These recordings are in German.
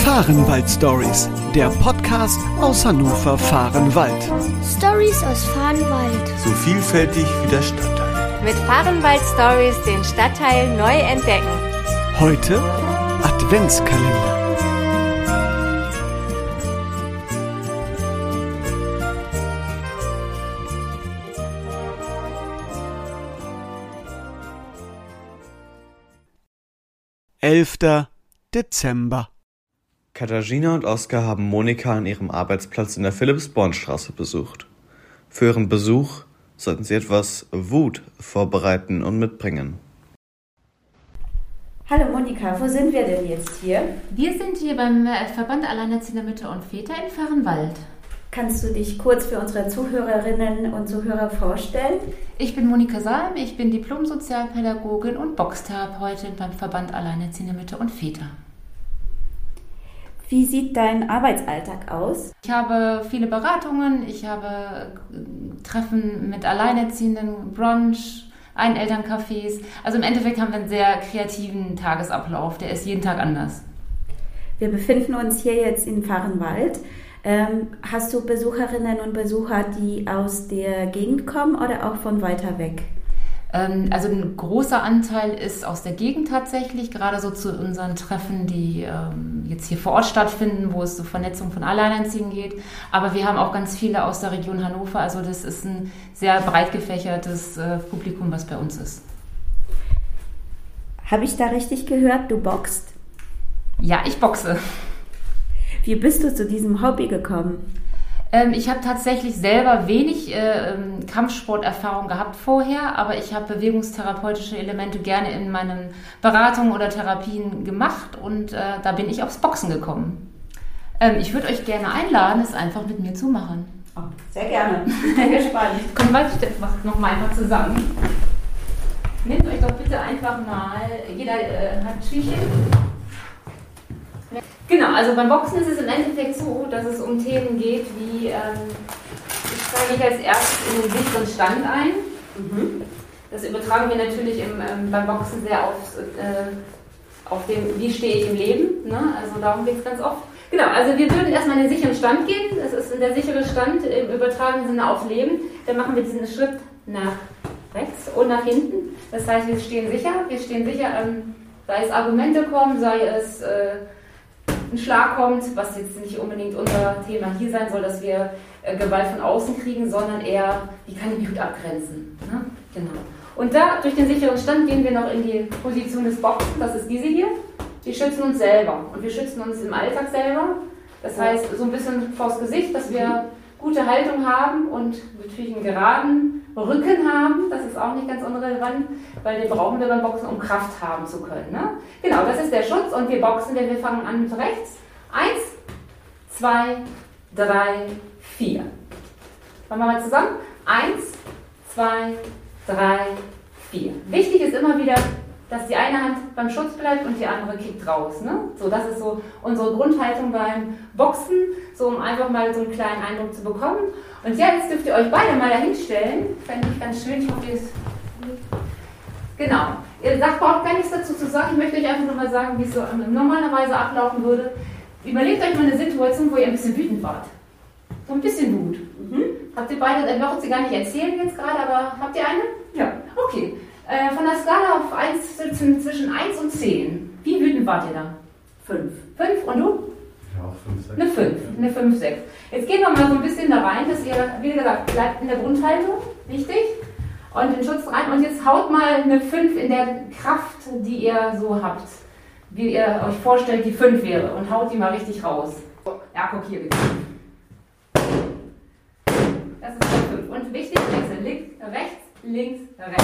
Fahrenwald-Stories, der Podcast aus Hannover-Fahrenwald. Stories aus Fahrenwald. So vielfältig wie der Stadtteil. Mit Fahrenwald-Stories den Stadtteil neu entdecken. Heute Adventskalender. Dezember. Katharina und Oskar haben Monika an ihrem Arbeitsplatz in der Philipps-Born-Straße besucht. Für ihren Besuch sollten sie etwas Wut vorbereiten und mitbringen. Hallo Monika, wo sind wir denn jetzt hier? Wir sind hier beim Verband Alleinerziehender Mütter und Väter in Fahrenwald. Kannst du dich kurz für unsere Zuhörerinnen und Zuhörer vorstellen? Ich bin Monika Salm, ich bin Diplom-Sozialpädagogin und Boxtherapeutin beim Verband Alleinerziehender Mütter und Väter. Wie sieht dein Arbeitsalltag aus? Ich habe viele Beratungen, ich habe Treffen mit Alleinerziehenden, Brunch, Einelterncafés. Also im Endeffekt haben wir einen sehr kreativen Tagesablauf, der ist jeden Tag anders. Wir befinden uns hier jetzt in Fahrenwald. Hast du Besucherinnen und Besucher, die aus der Gegend kommen oder auch von weiter weg? Also ein großer Anteil ist aus der Gegend tatsächlich, gerade so zu unseren Treffen, die jetzt hier vor Ort stattfinden, wo es so Vernetzung von Alleinerziehenden geht. Aber wir haben auch ganz viele aus der Region Hannover, also das ist ein sehr breit gefächertes Publikum, was bei uns ist. Habe ich da richtig gehört, du boxst? Ja, ich boxe. Wie bist du zu diesem Hobby gekommen? Ich habe tatsächlich selber wenig Kampfsporterfahrung gehabt vorher, aber ich habe bewegungstherapeutische Elemente gerne in meinen Beratungen oder Therapien gemacht und da bin ich aufs Boxen gekommen. Ich würde euch gerne einladen, es einfach mit mir zu machen. Oh, sehr gerne. Bin gespannt. Komm, warte, macht noch mal einfach zusammen. Nehmt euch doch bitte einfach mal, jeder hat ein Tüchchen. Genau, also beim Boxen ist es im Endeffekt so, dass es um Themen geht wie, ich steige mich als erstes in den sicheren Stand ein. Das übertragen wir natürlich beim Boxen sehr auf dem, wie stehe ich im Leben. Ne? Also darum geht es ganz oft. Genau, also wir würden erstmal in den sicheren Stand gehen. Das ist der sichere Stand im übertragenen Sinne aufs Leben. Dann machen wir diesen Schritt nach rechts und nach hinten. Das heißt, wir stehen sicher, sei es Argumente kommen, sei es ein Schlag kommt, was jetzt nicht unbedingt unser Thema hier sein soll, dass wir Gewalt von außen kriegen, sondern eher, wie kann ich mich gut abgrenzen. Ne? Genau. Und da, durch den sicheren Stand, gehen wir noch in die Position des Boxen, das ist diese hier. Wir schützen uns selber und wir schützen uns im Alltag selber. Das heißt, so ein bisschen vors Gesicht, dass wir gute Haltung haben und natürlich einen geraden Rücken haben. Das ist auch nicht ganz unrelevant, weil den brauchen wir beim Boxen, um Kraft haben zu können. Ne? Genau, das ist der Schutz und wir boxen, denn wir fangen an mit rechts. 1, 2, 3, 4. Machen wir mal zusammen. 1, 2, 3, 4. Wichtig ist immer wieder, dass die eine Hand beim Schutz bleibt und die andere kickt raus. Ne? So, das ist so unsere Grundhaltung beim Boxen, so um einfach mal so einen kleinen Eindruck zu bekommen. Und ja, jetzt dürft ihr euch beide mal dahin stellen. Fände ich ganz schön. Ich hoffe, ihr es. Genau. Ihr braucht gar nichts dazu zu sagen. Ich möchte euch einfach nur mal sagen, wie es so normalerweise ablaufen würde. Überlegt euch mal eine Situation, wo ihr ein bisschen wütend wart. So ein bisschen Wut. Habt ihr beide, ich brauche sie gar nicht erzählen jetzt gerade, aber habt ihr eine? Ja. Okay. Von der Skala auf 1, zwischen 1 und 10. Wie wütend wart ihr da? 5. 5 und du? Ja, 5, 6. Eine 5, eine 5, 6. Jetzt gehen wir mal so ein bisschen da rein, dass ihr, wie gesagt, bleibt in der Grundhaltung, wichtig, und den Schutz rein. Und jetzt haut mal eine 5 in der Kraft, die ihr so habt, wie ihr euch vorstellt, die 5 wäre, und haut die mal richtig raus. Ja, guck hier bitte. Das ist die 5. Und wichtig, wechsel rechts, links, rechts.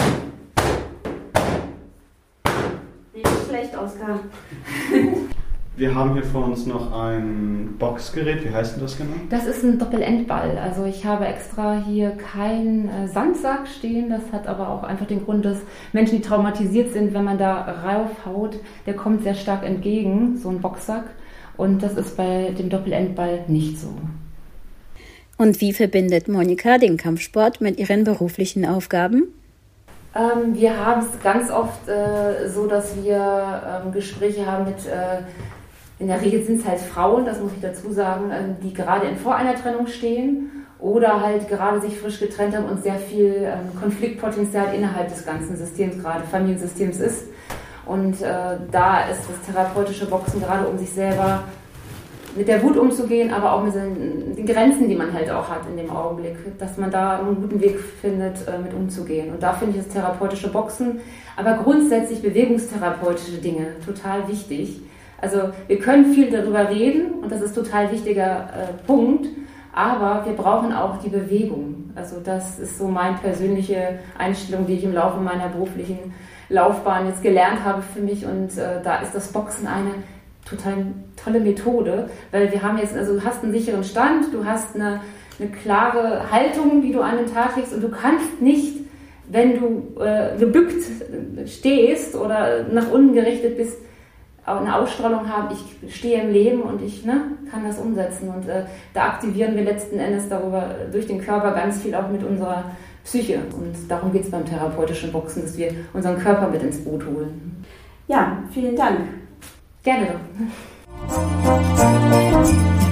Nicht schlecht, Oskar. Wir haben hier vor uns noch ein Boxgerät. Wie heißt denn das genau? Das ist ein Doppelendball. Also ich habe extra hier keinen Sandsack stehen. Das hat aber auch einfach den Grund, dass Menschen, die traumatisiert sind, wenn man da raufhaut, der kommt sehr stark entgegen, so ein Boxsack. Und das ist bei dem Doppelendball nicht so. Und wie verbindet Monika den Kampfsport mit ihren beruflichen Aufgaben? Wir haben es ganz oft so, dass wir Gespräche haben mit In der Regel sind es halt Frauen, das muss ich dazu sagen, die gerade vor einer Trennung stehen oder halt gerade sich frisch getrennt haben und sehr viel Konfliktpotenzial innerhalb des ganzen Systems, gerade Familiensystems ist. Und da ist das therapeutische Boxen gerade, um sich selber mit der Wut umzugehen, aber auch mit den Grenzen, die man halt auch hat in dem Augenblick, dass man da einen guten Weg findet, mit umzugehen. Und da finde ich das therapeutische Boxen, aber grundsätzlich bewegungstherapeutische Dinge total wichtig. Also wir können viel darüber reden und das ist ein total wichtiger Punkt, aber wir brauchen auch die Bewegung. Also das ist so meine persönliche Einstellung, die ich im Laufe meiner beruflichen Laufbahn jetzt gelernt habe für mich, und da ist das Boxen eine total tolle Methode, weil wir haben jetzt, also du hast einen sicheren Stand, du hast eine klare Haltung, die du an den Tag legst, und du kannst nicht, wenn du gebückt stehst oder nach unten gerichtet bist, auch eine Ausstrahlung haben, ich stehe im Leben und ich kann das umsetzen, und da aktivieren wir letzten Endes darüber durch den Körper ganz viel auch mit unserer Psyche, und darum geht es beim therapeutischen Boxen, dass wir unseren Körper mit ins Boot holen. Ja, vielen Dank. Gerne doch.